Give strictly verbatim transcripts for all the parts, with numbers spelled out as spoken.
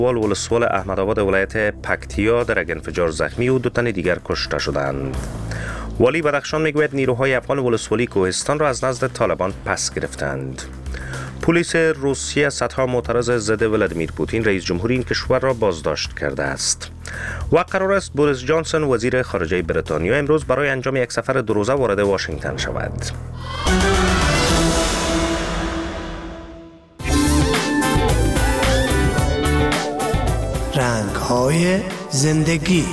ولسوال احمدآباد ولایت پکتیا در یک انفجار زخمی و دو تن دیگر کشته شدند. والی بدخشان میگوید نیروهای افغان ولسوالی کوهستان را از نزد طالبان پس گرفتند. پلیس روسیه صدها معترض ضد ولادیمیر پوتین رئیس جمهوری این کشور را بازداشت کرده است. و قرار است بوریس جانسون وزیر خارجه بریتانیا امروز برای انجام یک سفر دو روزه وارد واشنگتن شود. رنگ‌های زندگی.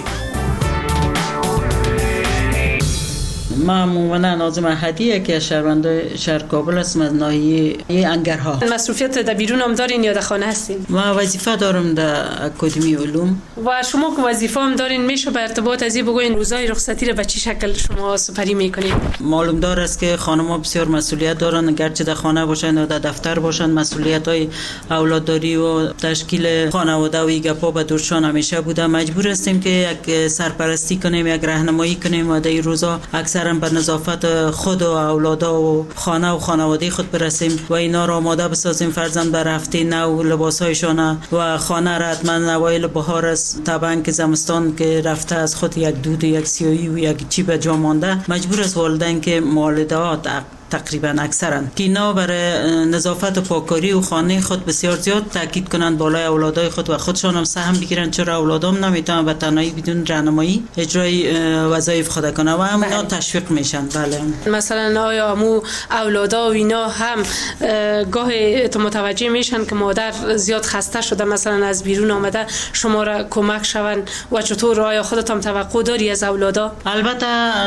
ما مومنه ناظم احدی که از شهرونده شهر کابل هستم، از ناحیه انگرها. مصروفیت در بیرون هم دارین یا در خانه هستین؟ ما وظیفه دارم در اکادمی علوم. و شما که وظیفه هم دارین، میشه به ارتباط از این بگوین روزای رخصتی رو به چه شکل شما سپری میکنین؟ معلوم دار است که خانم‌ها بسیار مسئولیت دارن، گرچه در خانه باشن یا در دفتر باشن، مسئولیت‌های اولادداری و تشکیل خانواده و ایگپا به دوشان همیشه بوده. مجبور هستیم که یک سرپرستی کنیم، یک راهنمایی کنیم و در این روزا اکثرا به نظافت خود و اولادا و خانه و خانواده خود برسیم و اینا را آماده بسازیم فرزند بر هفته نو، لباسهایشان و خانه را حتما اوایل بهار است، طبعا که زمستان که رفته از خود یک دود و یک سیاهی و یک چی به جا مانده، مجبور است والدین که والدات تقریبا اکثرا که اینا برای نظافت و پاککاری و خانه خود بسیار زیاد تاکید کنند بالای اولادای خود و خودشان هم سهم بگیرن، چرا اولادام نمیتونن به تنهایی بدون راهنمایی اجرای وظایف خود کنن و هم اینا تشویق میشن. بله مثلا آیا مو اولادا و اینا هم گاهی متوجه میشن که مادر زیاد خسته شده، مثلا از بیرون آمده، شما را کمک شون و چطور آیا خودت هم توقع داری از اولادا؟ البته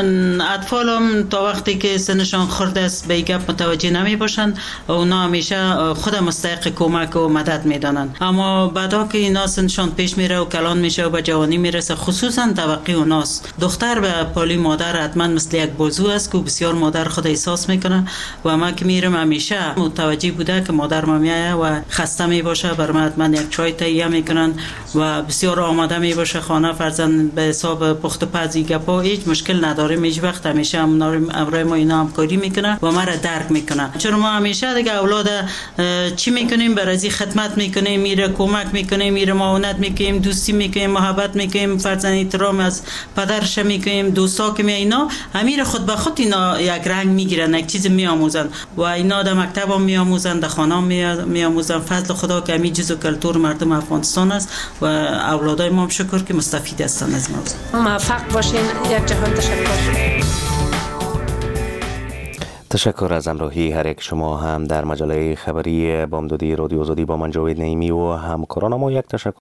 اطفالم تا وقتی که سنشان خورده به این گپ متوجه نمی باشند و اونا همیشه خود مستحق کمک و مدد میدانن، اما بعدا که اینا سنشان پیش میره و کلان میشه و به جوانی میرسه، خصوصا توقع اوناست. دختر به پالی مادر حتما مثل یک بازو است که بسیار مادر خود احساس میکنه و ما که میرم همیشه متوجه بوده که مادر ما میایه و خسته می باشه، بر من حتما یک چای تهیه میکنن و بسیار آماده می باشه خانه فرزند به حساب پخت و پزی گپا، هیچ مشکل نداره، هیچ وقت همیشه امرای ما اینا همکاری میکنه و ما را درک میکنه. چون ما همیشه دیگه اولاد چی میکنیم برای خدمت میکنیم، میره کمک میکنیم، میره معاونت میکنیم، دوستی میکنیم، محبت میکنیم، فرزند احترام از پدرش میکنیم، دوستا که می اینا امیر خود به خود اینا یک رنگ میگیرن، یک چیز میآموزن و اینا در مکتب هم میآموزن، در خانه هم میآموزن. فضل خدا که همین جزء کلتور مردم افغانستان است و اولادای ما هم شکر که مستفید هستن از ما. موفق باشین. یک جهان تشکر. تشکر از همراهی هر یک شما هم در مجله خبری بامدادی رادیو آزادی با من جاوید نعیمی و همکاران ما. یک تشکر